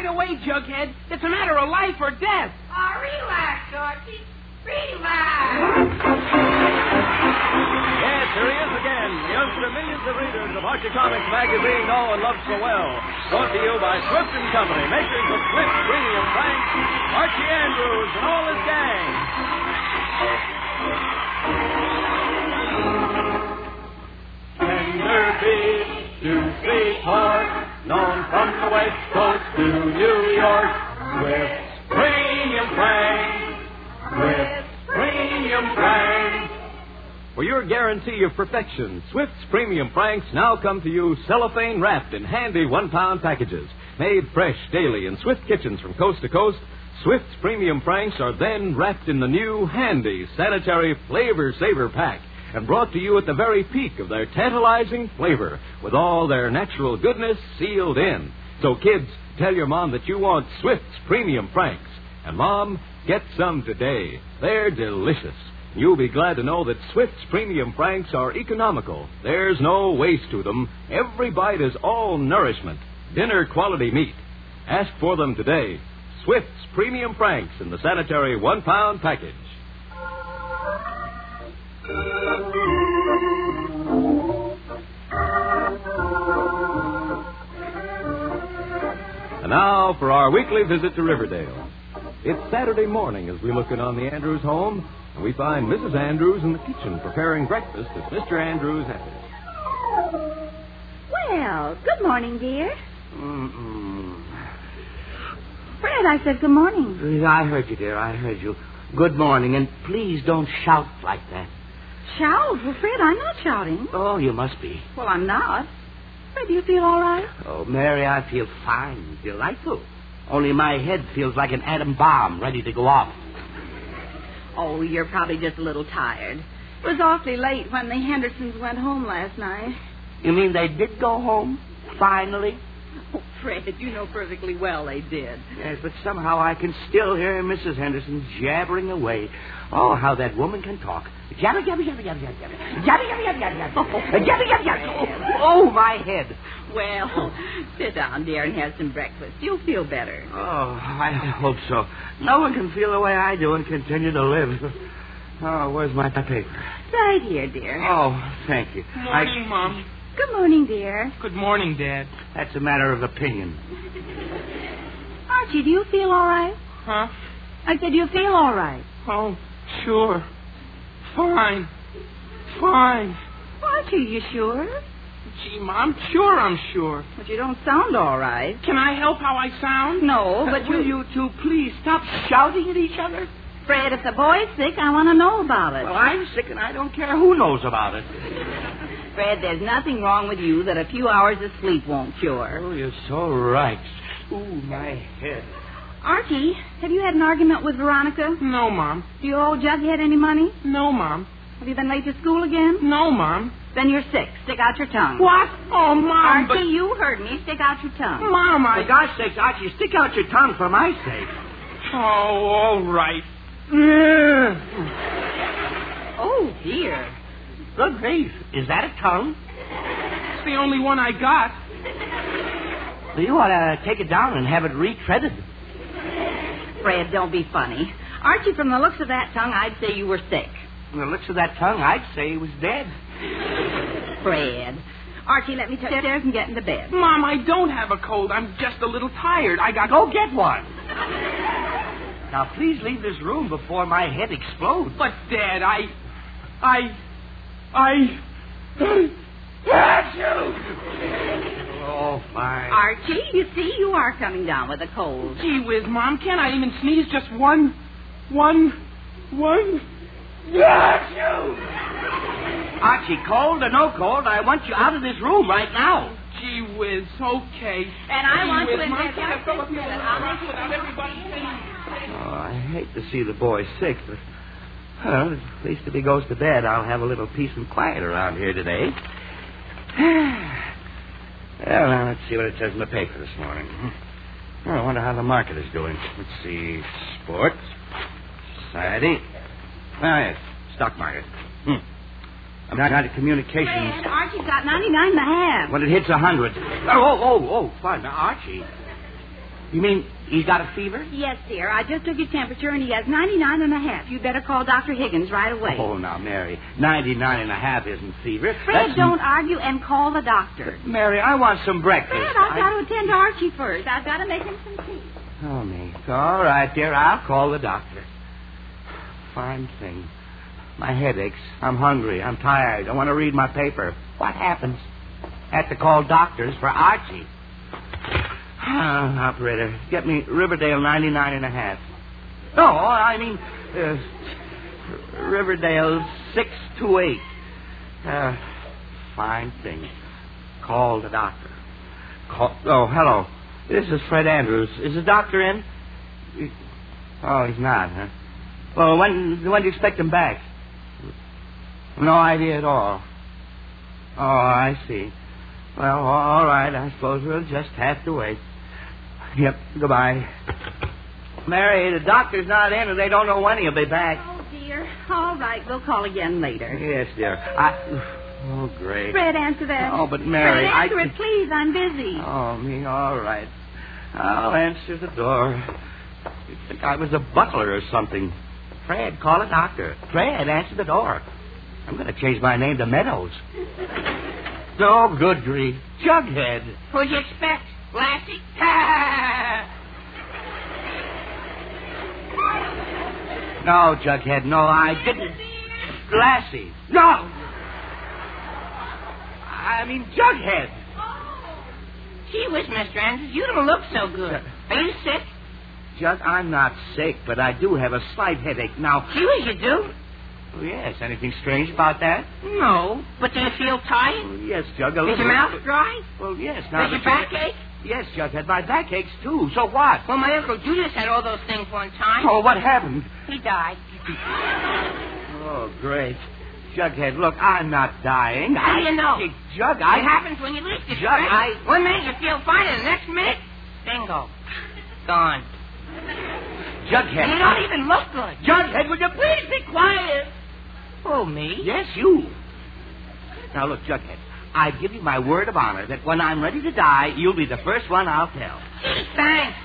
right away, Jughead. It's a matter of life or death. Relax, Archie. Relax. Yes, here he is again, the youngster millions of readers of Archie Comics magazine know and love so well. Brought to you by Swift & Company, makers of Swift Premium Franks, Archie Andrews, and all his gang. Tender beef to sweetheart, known from the West Coast to New York, Swift Premium Franks, Swift Premium Franks. For your guarantee of perfection, Swift's Premium Franks now come to you cellophane wrapped in handy 1-pound packages. Made fresh daily in Swift kitchens from coast to coast, Swift's Premium Franks are then wrapped in the new handy sanitary Flavor Saver pack and brought to you at the very peak of their tantalizing flavor with all their natural goodness sealed in. So kids, tell your mom that you want Swift's Premium Franks. And Mom, get some today. They're delicious. You'll be glad to know that Swift's Premium Franks are economical. There's no waste to them. Every bite is all nourishment. Dinner quality meat. Ask for them today. Swift's Premium Franks in the sanitary 1-pound package. And now for our weekly visit to Riverdale. It's Saturday morning as we look in on the Andrews home, and we find Mrs. Andrews in the kitchen preparing breakfast as Mr. Andrews enters. Well, good morning, dear. Fred, I said good morning. I heard you, dear. I heard you. Good morning, and please don't shout like that. Shout? Well, Fred, I'm not shouting. Oh, you must be. Well, I'm not. Fred, do you feel all right? Oh, Mary, I feel fine. Delightful. Only my head feels like an atom bomb ready to go off. Oh, you're probably just a little tired. It was awfully late when the Hendersons went home last night. You mean they did go home? Finally? Oh, Fred, you know perfectly well they did. Yes, but somehow I can still hear Mrs. Henderson jabbering away. Oh, how that woman can talk. Jabber, jabber, jabber, jabber, jabber, jabber. Jabber, jabber, jabber, jabber, jabber. Jabber, jabber, jabber. Oh, my head. Well, sit down, dear, and have some breakfast. You'll feel better. Oh, I hope so. No one can feel the way I do and continue to live. Oh, where's my paper? Right here, dear. Oh, thank you. Morning, Mom. Good morning, dear. Good morning, Dad. That's a matter of opinion. Archie, do you feel all right? Huh? I said, do you feel all right? Oh, sure. Fine. Fine. Archie, you sure? Gee, Mom, sure I'm sure. But you don't sound all right. Can I help how I sound? No, but Will you two please stop shouting at each other? Fred, if the boy's sick, I want to know about it. Well, I'm sick and I don't care who knows about it. Fred, there's nothing wrong with you that a few hours of sleep won't cure. Oh, you're so right. Ooh, my head. Archie, have you had an argument with Veronica? No, Mom. Do you owe Jughead any money? No, Mom. Have you been late to school again? No, Mom. Then you're sick. Stick out your tongue. What? Oh, Mom, Archie, you heard me. Stick out your tongue. Mom, For gosh sakes, Archie, stick out your tongue for my sake. Oh, all right. Oh, dear. Good grief. Is that a tongue? It's the only one I got. Well, you ought to take it down and have it retreaded. Fred, don't be funny. Archie, from the looks of that tongue, I'd say you were sick. From the looks of that tongue, I'd say he was dead. Fred. Archie, let me take you upstairs and get into bed. Mom, I don't have a cold. I'm just a little tired. Go get one. Now, please leave this room before my head explodes. But, Dad, I... Oh, fine. Archie, you see, you are coming down with a cold. Gee whiz, Mom, can't I even sneeze just one? Archie, cold or no cold, I want you out of this room right now. Gee whiz, okay. And I want Gee to whiz, Mom, admit can't I fill up your that I'll make without everybody seeing? Oh, I hate to see the boy sick, but, well, at least if he goes to bed, I'll have a little peace and quiet around here today. Well, now, let's see what it says in the paper this morning. Oh, I wonder how the market is doing. Let's see. Sports. Society. Oh, yes. Stock market. I'm not out of communications. Fred, Archie's got 99 and a half. When it hits 100. Oh, fun. Now, Archie. You mean he's got a fever? Yes, dear. I just took his temperature, and he has 99.5. You'd better call Dr. Higgins right away. Oh, now, Mary, 99.5 isn't fever. Fred, don't argue and call the doctor. Mary, I want some breakfast. Fred, I've got to attend to Archie first. I've got to make him some tea. Oh, me. All right, dear. I'll call the doctor. Fine thing. My head aches. I'm hungry. I'm tired. I want to read my paper. What happens? I have to call doctors for Archie. Operator, get me Riverdale 99.5. No, I mean Riverdale 628. Fine thing. Call the doctor. Oh, hello. This is Fred Andrews. Is the doctor in? Oh, he's not, huh? Well, when do you expect him back? No idea at all. Oh, I see. Well, all right. I suppose we'll just have to wait. Yep. Goodbye. Mary, the doctor's not in, and they don't know when he'll be back. Oh, dear. All right. We'll call again later. Yes, dear. Oh, great. Fred, answer that. Oh, but Mary, Fred, answer it, please. I'm busy. Oh, me. All right. I'll answer the door. You'd think I was a butler or something. Fred, call a doctor. Fred, answer the door. I'm going to change my name to Meadows. Oh, good grief. Jughead. What'd you expect, Lassie? No, Jughead, no, I didn't. Lassie. No! I mean, Jughead. Gee whiz, Mr. Andrews, you don't look so good. Are you sick? Jug, I'm not sick, but I do have a slight headache. Now... Gee whiz, you do? Oh, yes, anything strange about that? No. But do you feel tired? Oh, yes, Jug, a Is little... your mouth dry? Well, yes. Now Does your back ache? Yes, Jughead, my back aches, too. So what? Well, my Uncle Julius had all those things one time. Oh, what happened? He died. Oh, great. Jughead, look, I'm not dying. How do you know? Jug, It happens when you least expect it. 1 minute you feel fine, and the next minute, bingo. Gone. Jughead. You don't even look good. Jughead, would you please be quiet? Oh, me? Yes, you. Now, look, Jughead, I give you my word of honor that when I'm ready to die, you'll be the first one I'll tell. Gee, thanks.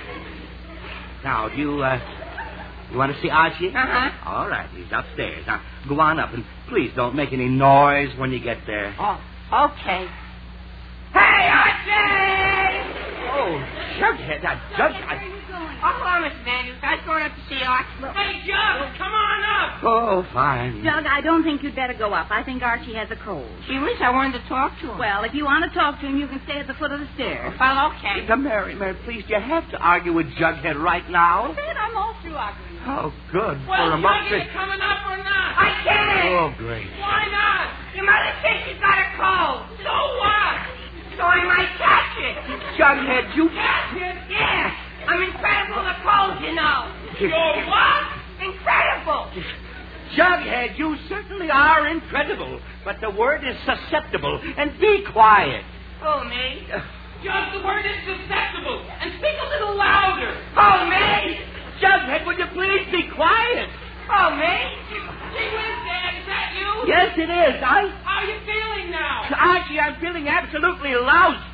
Now, do you want to see Archie? Uh-huh. All right, he's upstairs. Now, go on up, and please don't make any noise when you get there. Oh, okay. Hey, Archie! Oh, Jughead, Jughead. Oh, hello, Mr. Andrews. I was going up to see Archie. Hey, Jug, come on up. Oh, fine. Jug, I don't think you'd better go up. I think Archie has a cold. Gee whiz, I wanted to talk to him. Well, if you want to talk to him, you can stay at the foot of the stairs. Well, okay. Now, Mary, please, do you have to argue with Jughead right now? Fred, I'm all through arguing. Oh, good. Well, For a Jug, month. are you coming up or not? I can't. Oh, great. Why not? Your mother said she's got a cold. So what? So I might catch it. Jughead, you... Catch it? Yeah. I'm incredible with colds, you know. You're what? Incredible. Jughead, you certainly are incredible, but the word is susceptible, and be quiet. Oh, me? Jug, the word is susceptible. And speak a little louder. Oh, me? Jughead, would you please be quiet? Oh, me? Gee whiz, Dad, is that you? Yes, it is. How are you feeling now? Archie, I'm feeling absolutely loused.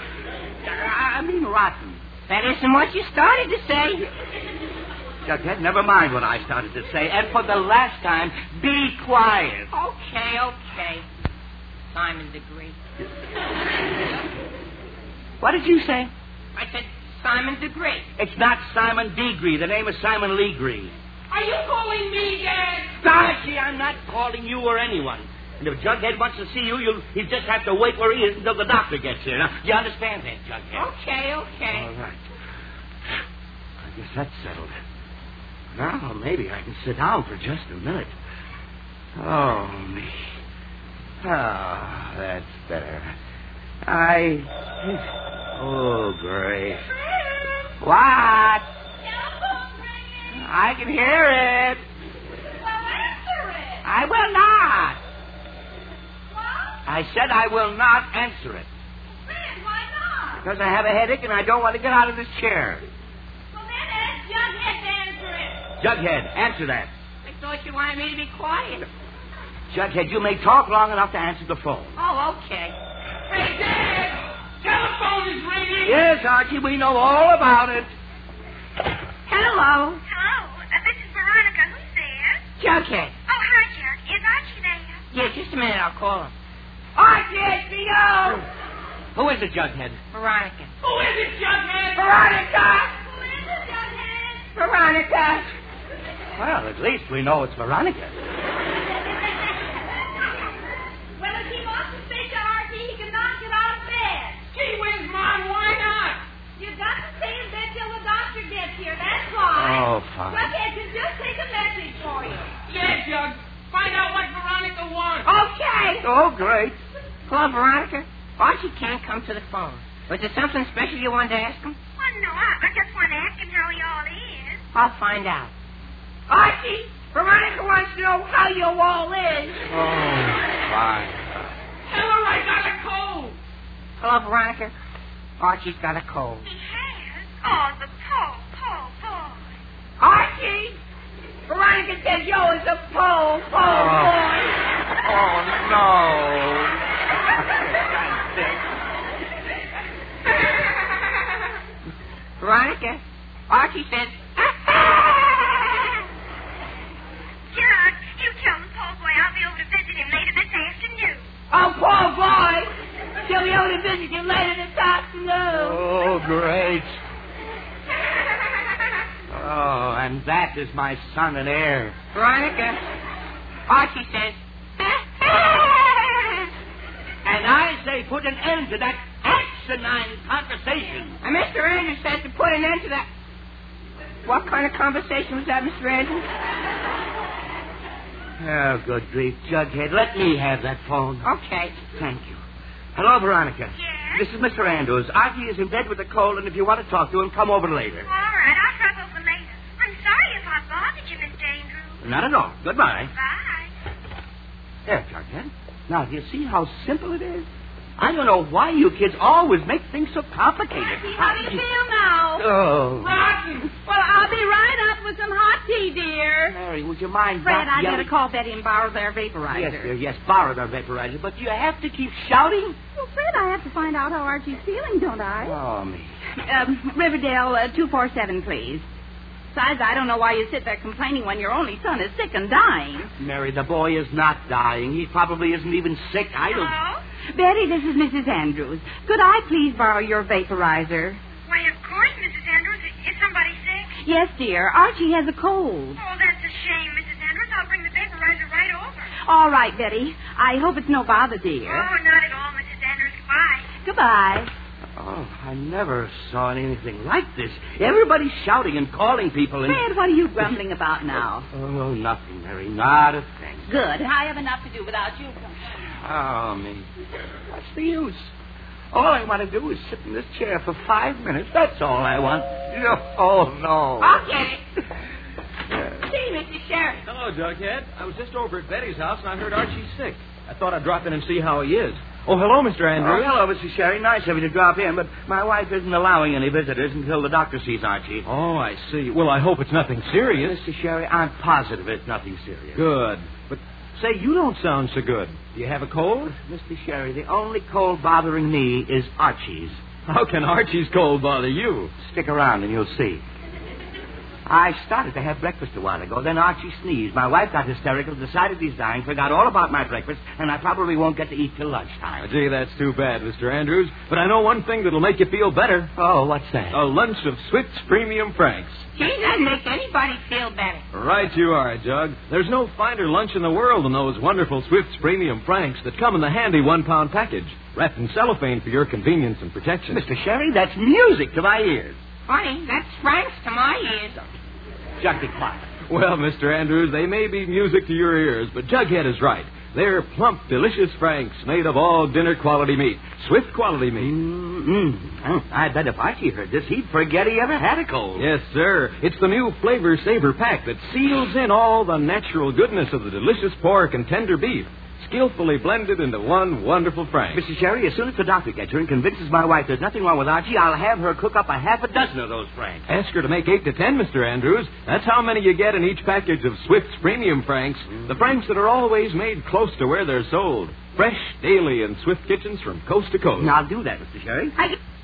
I mean rotten. That isn't what you started to say. Jughead, never mind what I started to say, and for the last time, be quiet. Okay. Simon Degree. What did you say? I said Simon Degree. It's not Simon Degree. The name is Simon Legree. Are you calling me, Dad? Archie, I'm not calling you or anyone. And if Jughead wants to see you, he'll just have to wait where he is until the doctor gets here. Now, do you understand that, Jughead? Okay. All right. I guess that's settled. Now, maybe I can sit down for just a minute. Oh, me. Oh, that's better. Oh, great. What? I can hear it. Well, answer it. I will not. What? I said I will not answer it. Man, why not? Because I have a headache and I don't want to get out of this chair. Well, then ask Jughead to answer it. Jughead, answer that. I thought you wanted me to be quiet. Jughead, you may talk long enough to answer the phone. Oh, okay. Hey, Dad! Tell him telephone is ringing. Yes, Archie, we know all about it. Hello. Hello, this is Veronica. Who's there? Jughead. Oh, hi, Jack. Is Archie there? Yeah, just a minute. I'll call him. Archie, HBO. Who is it, Jughead? Veronica. Who is it, Jughead? Veronica! Who is it, Jughead? Veronica! Well, at least we know it's Veronica. Well, if he wants to speak to Archie, he can not get out of bed. Gee whiz, Mom, why not? You've got to stay in bed till the doctor gets here. That's why. Oh, fine. Jughead can just take a message for you. Yeah, Jug. Find out what Veronica wants. Okay. Oh, great. Hello, Veronica. Archie can't come to the phone. Was there something special you wanted to ask him? Well, no, I just want to ask him how he all is. I'll find out. Archie, Veronica wants to know how your wall is. Oh, fine. Tell her I got a cold. Hello, Veronica. Archie's got a cold. He has? Oh, the poor boy. Archie! Veronica says yo is a pole boy. Oh, no. Veronica, Archie says... Jack, you tell the poor boy I'll be over to visit him later this afternoon. Oh, poor boy! She'll be able to visit you later this afternoon. Oh, great. Oh, and that is my son and heir. Veronica, Archie says... And I say put an end to that asinine conversation. And Mr. Andrews says to put an end to that... What kind of conversation was that, Mr. Andrews? Oh, good grief, Jughead. Let me have that phone. Okay. Thank you. Hello, Veronica. Yes? This is Mr. Andrews. Archie is in bed with a cold, and if you want to talk to him, come over later. All right, I'll drop over later. I'm sorry if I bothered you, Mr. Andrews. Not at all. Goodbye. Bye. There, Jughead. Now, do you see how simple it is? I don't know why you kids always make things so complicated. Archie, how do you feel now? Oh. Rotten. Well, I'll be right up with some hot tea, dear. Mary, would you mind Fred, not I'd yelling? better call Betty and borrow their vaporizer. Yes, dear, yes, borrow their vaporizer. But do you have to keep shouting? Well, Fred, I have to find out how Archie's feeling, don't I? Oh, me. Riverdale, 247, please. Besides, I don't know why you sit there complaining when your only son is sick and dying. Mary, the boy is not dying. He probably isn't even sick. I don't... Hello? Betty, this is Mrs. Andrews. Could I please borrow your vaporizer? Why, of course, Mrs. Andrews. Is somebody sick? Yes, dear. Archie has a cold. Oh, that's a shame, Mrs. Andrews. I'll bring the vaporizer right over. All right, Betty. I hope it's no bother, dear. Oh, not at all, Mrs. Andrews. Goodbye. Goodbye. Oh, I never saw anything like this. Everybody's shouting and calling people and... Fred, what are you grumbling about now? Oh, nothing, Mary. Not a thing. Good. I have enough to do without you. Oh, me. What's the use? All I want to do is sit in this chair for 5 minutes. That's all I want. Oh, no. Okay. See, Mr. Sheriff. Hello, Jughead. I was just over at Betty's house, and I heard Archie's sick. I thought I'd drop in and see how he is. Oh, hello, Mr. Oh, Andrews. hello, Mr. Sherry. Nice of you to drop in, but my wife isn't allowing any visitors until the doctor sees Archie. Oh, I see. Well, I hope it's nothing serious. Mr. Sherry, I'm positive it's nothing serious. Good. But, say, you don't sound so good. Do you have a cold? Mr. Sherry, the only cold bothering me is Archie's. How can Archie's cold bother you? Stick around and you'll see. I started to have breakfast a while ago. Then Archie sneezed. My wife got hysterical, decided he's dying, forgot all about my breakfast, and I probably won't get to eat till lunchtime. Gee, that's too bad, Mr. Andrews. But I know one thing that'll make you feel better. Oh, what's that? A lunch of Swift's Premium Franks. Gee, that makes anybody feel better. Right you are, Jug. There's no finer lunch in the world than those wonderful Swift's Premium Franks that come in the handy 1-pound package, wrapped in cellophane for your convenience and protection. Mr. Sherry, that's music to my ears. Funny, that's Frank's to my ears. Jug, be quiet. Well, Mr. Andrews, they may be music to your ears, but Jughead is right. They're plump, delicious Franks made of all dinner quality meat. Swift quality meat. I bet if Archie heard this, he'd forget he ever had a cold. Yes, sir. It's the new Flavor Saver Pack that seals in all the natural goodness of the delicious pork and tender beef, skillfully blended into one wonderful Frank. Mr. Sherry, as soon as the doctor gets here and convinces my wife there's nothing wrong with Archie, I'll have her cook up a half a dozen of those Franks. Ask her to make 8 to 10, Mr. Andrews. That's how many you get in each package of Swift's Premium Franks. The Franks that are always made close to where they're sold. Fresh, daily in Swift kitchens from coast to coast. I'll do that, Mr. Sherry.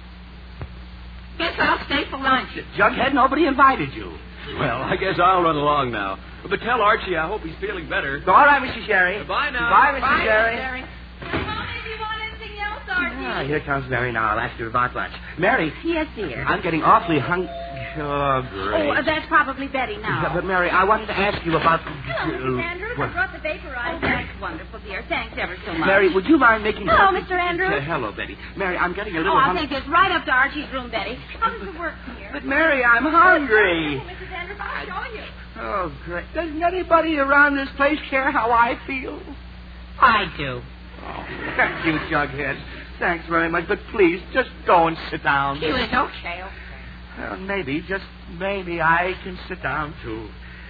guess I'll stay for lunch. Jughead, nobody invited you. Well, I guess I'll run along now. But tell Archie I hope he's feeling better. All right, Mr. Sherry. Goodbye now. Goodbye, Mr. Bye, Sherry. Sherry. Mom, if you want anything else, Archie. Ah, here comes Mary now. I'll ask her about lunch. Mary, Yes, dear. I'm getting awfully hungry. Oh, great. Oh, that's probably Betty now. Yeah, but Mary, I wanted to ask you about... Hello, Miss Andrews. I What? brought the Oh, vaporizer. that's wonderful, dear. Thanks ever so much. Mary, would you mind making... Hello, Mr. Andrews. Hello, Betty. Mary, I'm getting a Oh, little I'll hungry. take this right up to Archie's room, Betty. How does it work here? But, Mary, I'm hungry. Oh, Mrs. Andrews, I'll show you. Oh, great. Doesn't anybody around this place care how I feel? I do. Oh, thank you, Jughead. Thanks very much, but please, just go and sit down. She was okay. Well, maybe, just maybe, I can sit down, too.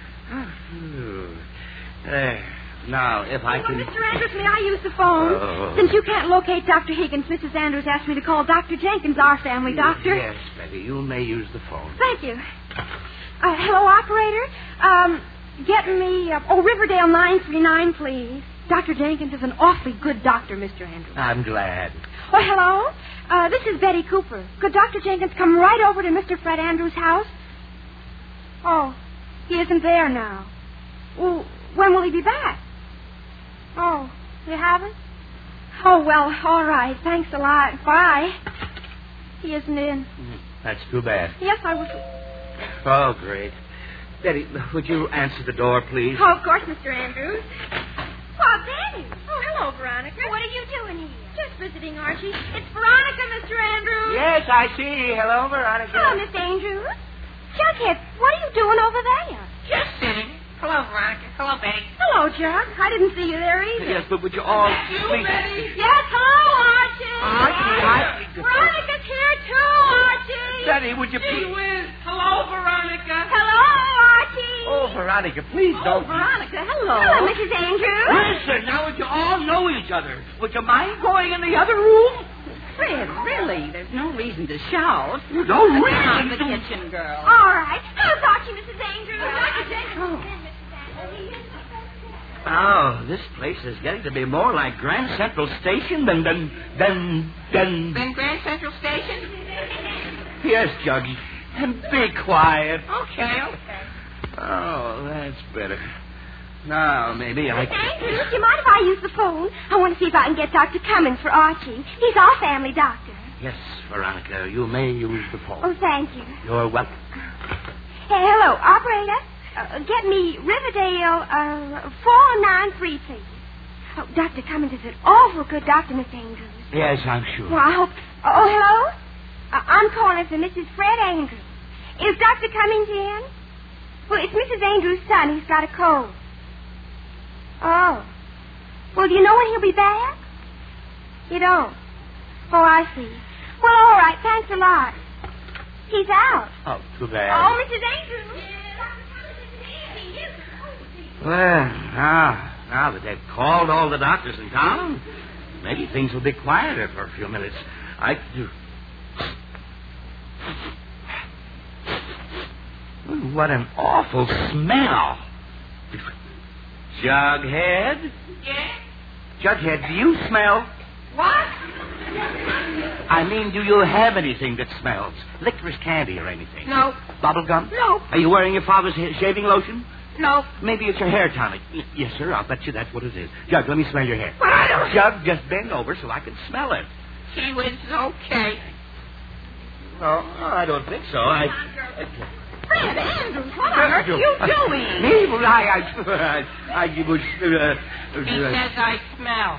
There. Now, if I Oh, can... Mr. Andrews, may I use the phone? Oh. Since you can't locate Dr. Higgins, Mrs. Andrews asked me to call Dr. Jenkins, our family doctor. Yes, Betty, you may use the phone. Thank you. Hello, operator. Get me, Riverdale 939, please. Dr. Jenkins is an awfully good doctor, Mr. Andrews. I'm glad. Oh, hello. This is Betty Cooper. Could Dr. Jenkins come right over to Mr. Fred Andrews' house? Oh, he isn't there now. Well, when will he be back? Oh, you haven't? Oh, well, all right. Thanks a lot. Bye. He isn't in. That's too bad. Yes, I was... Oh, great. Betty, would you answer the door, please? Oh, of course, Mr. Andrews. Oh, Betty. Oh, hello, Veronica. What are you doing here? Just visiting Archie. It's Veronica, Mr. Andrews. Yes, I see. Hello, Veronica. Hello, Miss Andrews. Jughead, what are you doing over there? Just sitting. Hello, Veronica. Hello, Betty. Hello, Jug. I didn't see you there either. Yes, but would you all You, please... Betty? Yes, hello, Archie. Archie. Veronica's here, too, Archie. Betty, would you Gee please... whiz. Hello, Veronica. Hello, Archie. Oh, Veronica, please Oh, don't... Veronica, hello. Hello, Mrs. Andrews. Listen, now would you all know each other? Would you mind going in the other room? Fred, really, there's no reason to shout. You don't Come on, the really... kitchen girl. All right. How's Archie, Mrs. Andrews? Oh, this place is getting to be more like Grand Central Station than... Then Grand Central Station? Yes, Juggy. And be quiet. Okay. Oh, that's better. Now, maybe I Miss can... Andrews, do you mind if I use the phone? I want to see if I can get Dr. Cummins for Archie. He's our family doctor. Yes, Veronica, you may use the phone. Oh, thank you. You're welcome. Hey, hello, operator. Get me Riverdale 493, please. Oh, Dr. Cummins is an awful good doctor, Miss Andrews. Yes, I'm sure. Well, I hope... Oh, hello? I'm calling for Mrs. Fred Andrews. Is Dr. Cummins in? Well, it's Mrs. Andrews' son. He's got a cold. Oh. Well, do you know when he'll be back? You don't? Oh, I see. Well, all right. Thanks a lot. He's out. Oh, too bad. Oh, Mrs. Andrews. Well, now that they've called all the doctors in town, maybe things will be quieter for a few minutes. What an awful smell. Jughead? Yes? Jughead, do you smell? What? I mean, do you have anything that smells? Licorice candy or anything? No. Bubble gum? No. Are you wearing your father's shaving lotion? No. Maybe it's your hair tonic. Yes, sir. I'll bet you that's what it is. Jug, let me smell your hair. But I don't... Jug, just bend over so I can smell it. She was okay. Oh, I don't think so. Fred Andrews, what on earth are you doing? Me? Well, I was... He says I smell.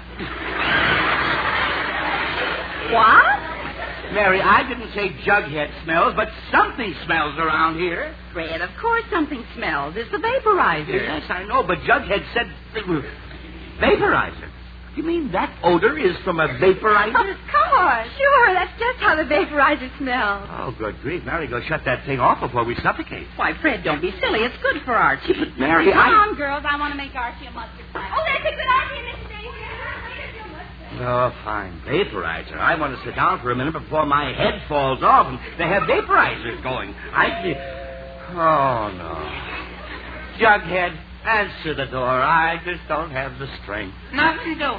What? Mary, I didn't say Jughead smells, but something smells around here. Fred, of course something smells. It's the vaporizer. Yes, I know, but Jughead said... vaporizer. You mean that odor is from a vaporizer? Of course. Sure, that's just how the vaporizer smells. Oh, good grief. Mary, go shut that thing off before we suffocate. Why, Fred, don't be silly. It's good for Archie. But, Mary, Come on, girls. I want to make Archie a mustard pie. Oh, that's a good idea, Mrs. Andrews. Oh, fine. Vaporizer. I want to sit down for a minute before my head falls off and they have vaporizers going. Oh, no. Jughead, answer the door. I just don't have the strength. Nothing to do.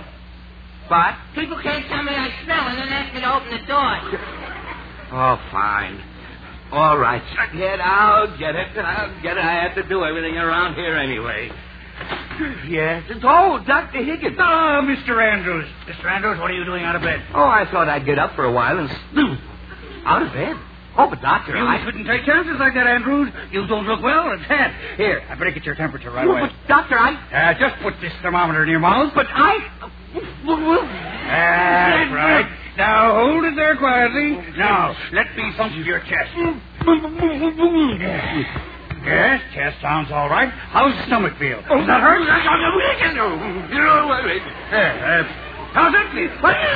What? People can't tell me I smell and then ask me to open the door. Oh, fine. All right, Jughead, I'll get it. I have to do everything around here anyway. Yes, it's Dr. Higgins. Oh, Mr. Andrews. Mr. Andrews, what are you doing out of bed? Oh, I thought I'd get up for a while and... Out of bed? Oh, but Doctor, You couldn't take chances like that, Andrews. You don't look well. It's head. Here, I better get your temperature right away. But, Doctor, Just put this thermometer in your mouth. But That's right. Now, hold it there quietly. Now, let me thump your chest. Yes, chest sounds all right. How's the stomach feel? Does that hurt? How's it feel?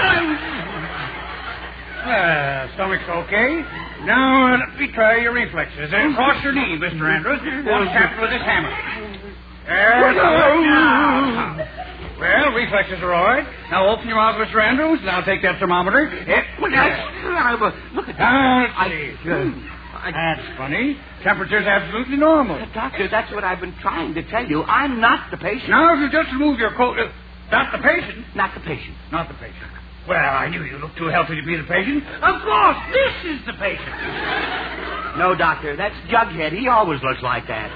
Stomach's okay. Now, let me try your reflexes. Cross your knee, Mr. Andrews. One tap with this hammer. Well, reflexes are all right. Now, open your mouth, Mr. Andrews, and I'll take that thermometer. Look at Now, let's see. That's funny. Temperature's absolutely normal. Doctor, that's what I've been trying to tell you. I'm not the patient. Now, if you just remove your coat... not the patient? Not the patient. Not the patient. Well, I knew you looked too healthy to be the patient. Of course, this is the patient. No, Doctor, that's Jughead. He always looks like that.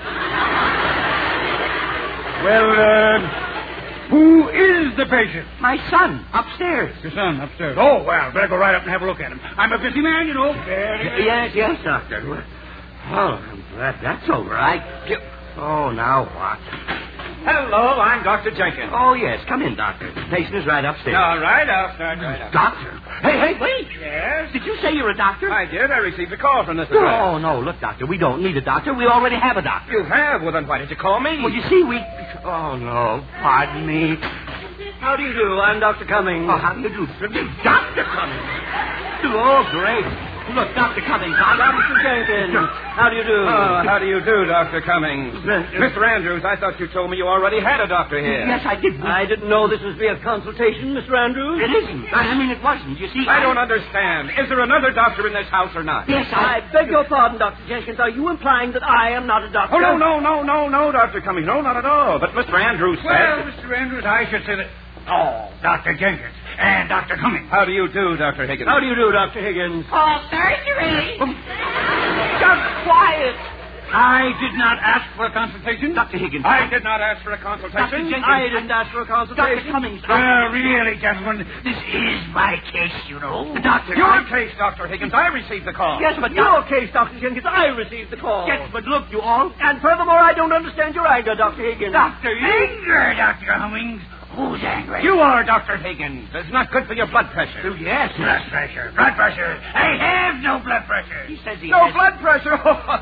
Well, who is the patient? My son, upstairs. Your son, upstairs. Oh, well, better go right up and have a look at him. I'm a busy man, you know. Yes, Doctor. Oh, I'm glad that's over. Oh, now what? Hello, I'm Dr. Jenkins. Oh, yes. Come in, Doctor. The patient is right upstairs. All right, I'll start right up. Doctor? Hey, wait. Yes? Did you say you're a doctor? I did. I received a call from this address. Oh, no. Look, Doctor, we don't need a doctor. We already have a doctor. You have? Well, then why did you call me? Well, you see, Oh, no. Pardon me. How do you do? I'm Dr. Cummings. Oh, how do you do? Dr. Cummings. Oh, great. Look, Dr. Cummings, I'm Dr. Jenkins. How do you do? Oh, how do you do, Dr. Cummings? Mr. Andrews, I thought you told me you already had a doctor here. Yes, I did. I didn't know this was via consultation, Mr. Andrews. It isn't. I mean, it wasn't. You see, I don't understand. Is there another doctor in this house or not? Yes, I beg your pardon, Dr. Jenkins. Are you implying that I am not a doctor? Oh, no, Dr. Cummings. No, not at all. But Mr. Andrews said... Well, Mr. Andrews, I should say that... Oh, Dr. Jenkins and Dr. Cummings. How do you do, Dr. Higgins? How do you do, Dr. Higgins? Oh, surgery. Just quiet. I did not ask for a consultation. Dr. Higgins. I did not ask for a consultation. Dr. Jenkins. I didn't ask for a consultation. Dr. Cummings. Really, gentlemen, this is my case, you know. Doctor. Your case, Dr. Higgins. I received the call. Yes, but your case, Dr. Jenkins, I received the call. Yes, but look, you all... And furthermore, I don't understand your anger, Dr. Higgins. Dr. Anger, Dr. Cummings. Who's angry? You are, Dr. Higgins. It's not good for your blood pressure. Yes. Blood pressure. Blood pressure. I have no blood pressure. He says he No has... blood pressure?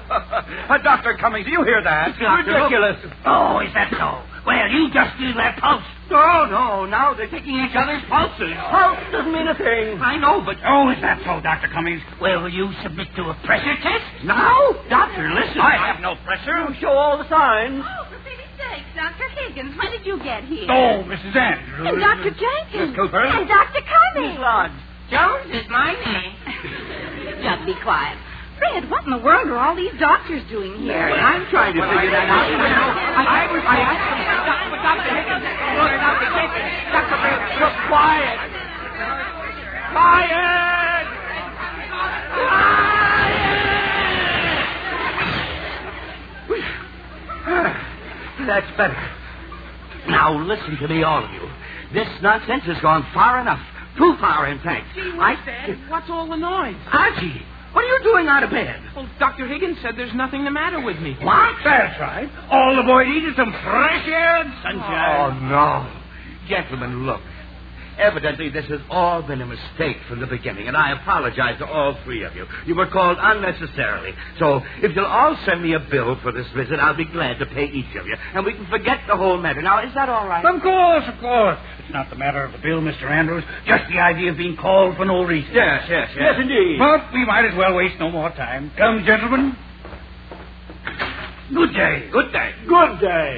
Dr. Cummings, do you hear that? Doctor, Ridiculous. Oh, is that so? Well, you just do that pulse. Oh, no. Now they're taking each other's pulses. Pulse doesn't mean a thing. I know, but... Oh, is that so, Dr. Cummings? Well, will you submit to a pressure test? Now? Doctor, listen. I have no pressure. You show all the signs. Oh, for pity's sake, Dr. Higgins, when did you get here? Oh, Mrs. Andrews. And Dr. Jenkins. Miss Cooper. And Dr. Cummings. Lodge. Jones is my name. Just be quiet. Fred, what in the world are all these doctors doing here? I'm trying to figure that out. I asked them, Dr. Higgins, Dr. Jenkins, Dr. Higgins, Just quiet. Quiet! That's better. Now listen to me, all of you. This nonsense has gone far enough. Too far, in fact. What's all the noise? Archie, what are you doing out of bed? Well, Dr. Higgins said there's nothing the matter with me. What? That's right. All the boy needs is some fresh air and sunshine. Oh, no. Gentlemen, look. Evidently, this has all been a mistake from the beginning, and I apologize to all three of you. You were called unnecessarily. So, if you'll all send me a bill for this visit, I'll be glad to pay each of you, and we can forget the whole matter. Now, is that all right? Of course, of course. It's not the matter of the bill, Mr. Andrews. Just the idea of being called for no reason. Yes, indeed. But we might as well waste no more time. Come, gentlemen. Good day. Good day. Good day.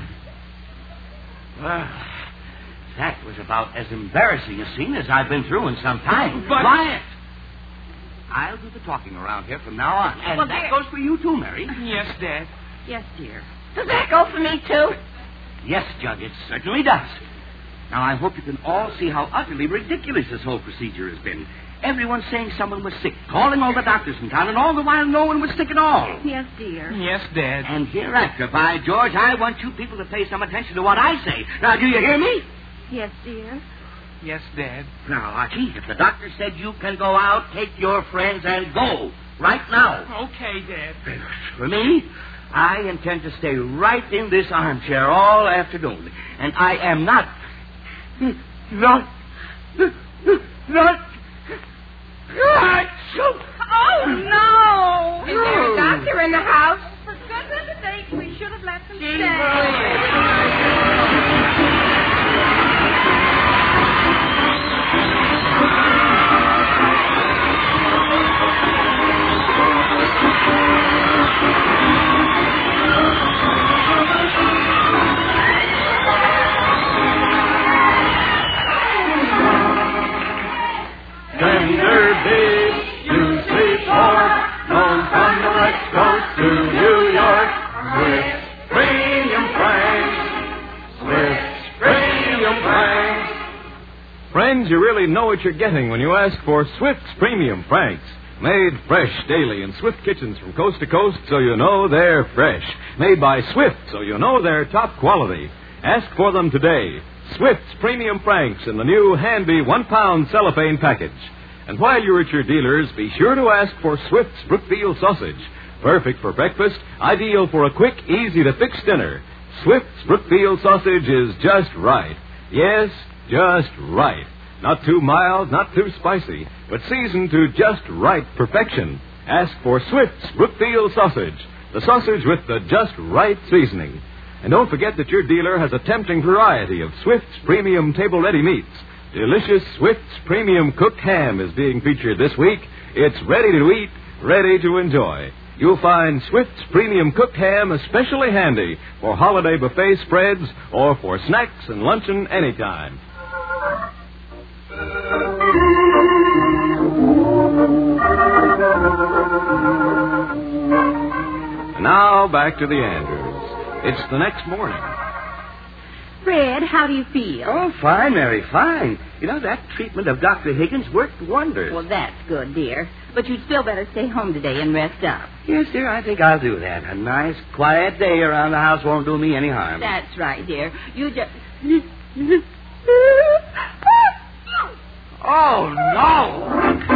Well, that was about as embarrassing a scene as I've been through in some time. But- Quiet! I'll do the talking around here from now on. And Well, that there- goes for you, too, Mary. Yes, Dad. Yes, dear. Does that go for me, too? Yes, Jug, it certainly does. Now, I hope you can all see how utterly ridiculous this whole procedure has been. Everyone's saying someone was sick, calling all the doctors in town, and all the while no one was sick at all. Yes, dear. Yes, Dad. And hereafter, by George, I want you people to pay some attention to what I say. Now, do you hear me? Yes, dear. Yes, Dad. Now, Archie, if the doctor said you can go out, take your friends and go. Right now. Okay, Dad. For me, I intend to stay right in this armchair all afternoon. And I am not... Oh, no! Is there a doctor in the house? For goodness sake, we should have let them Gee, stay. Tender beef, juicy pork, known from the West Coast to New York. Swift's Premium Franks. Swift's Premium Franks. Friends, you really know what you're getting when you ask for Swift's Premium Franks. Made fresh daily in Swift kitchens from coast to coast, so you know they're fresh. Made by Swift, so you know they're top quality. Ask for them today. Swift's Premium Franks in the new handy 1-pound cellophane package. And while you're at your dealers, be sure to ask for Swift's Brookfield sausage. Perfect for breakfast, ideal for a quick, easy-to-fix dinner. Swift's Brookfield sausage is just right. Yes, just right. Not too mild, not too spicy, but seasoned to just right perfection. Ask for Swift's Brookfield sausage, the sausage with the just right seasoning. And don't forget that your dealer has a tempting variety of Swift's premium table-ready meats. Delicious Swift's premium cooked ham is being featured this week. It's ready to eat, ready to enjoy. You'll find Swift's premium cooked ham especially handy for holiday buffet spreads or for snacks and luncheon anytime. Now back to the Andrews. It's the next morning. Fred, how do you feel? Oh, fine, Mary, fine. You know, that treatment of Dr. Higgins worked wonders. Well, that's good, dear. But you'd still better stay home today and rest up. Yes, dear, I think I'll do that. A nice, quiet day around the house won't do me any harm. That's right, dear. You just... Oh, no!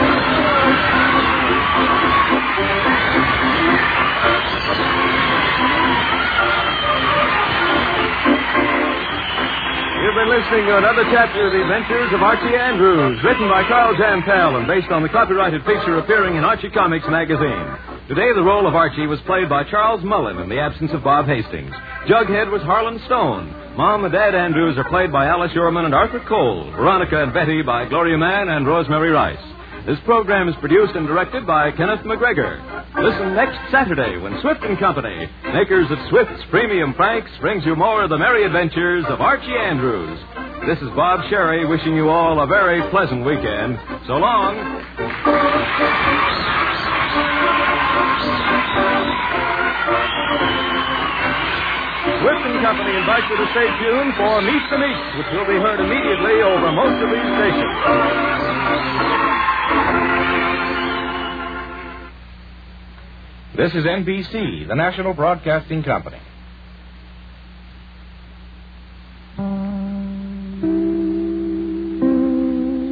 You've been listening to another chapter of the Adventures of Archie Andrews, written by Carl Jantel and based on the copyrighted feature appearing in Archie Comics magazine. Today, the role of Archie was played by Charles Mullen in the absence of Bob Hastings. Jughead was Harlan Stone. Mom and Dad Andrews are played by Alice Yorman and Arthur Cole. Veronica and Betty by Gloria Mann and Rosemary Rice. This program is produced and directed by Kenneth McGregor. Listen next Saturday when Swift & Company, makers of Swift's Premium Franks, brings you more of the merry adventures of Archie Andrews. This is Bob Sherry wishing you all a very pleasant weekend. So long. Swift & Company invites you to stay tuned for Meet the Meats, which will be heard immediately over most of these stations. This is NBC, the National Broadcasting Company.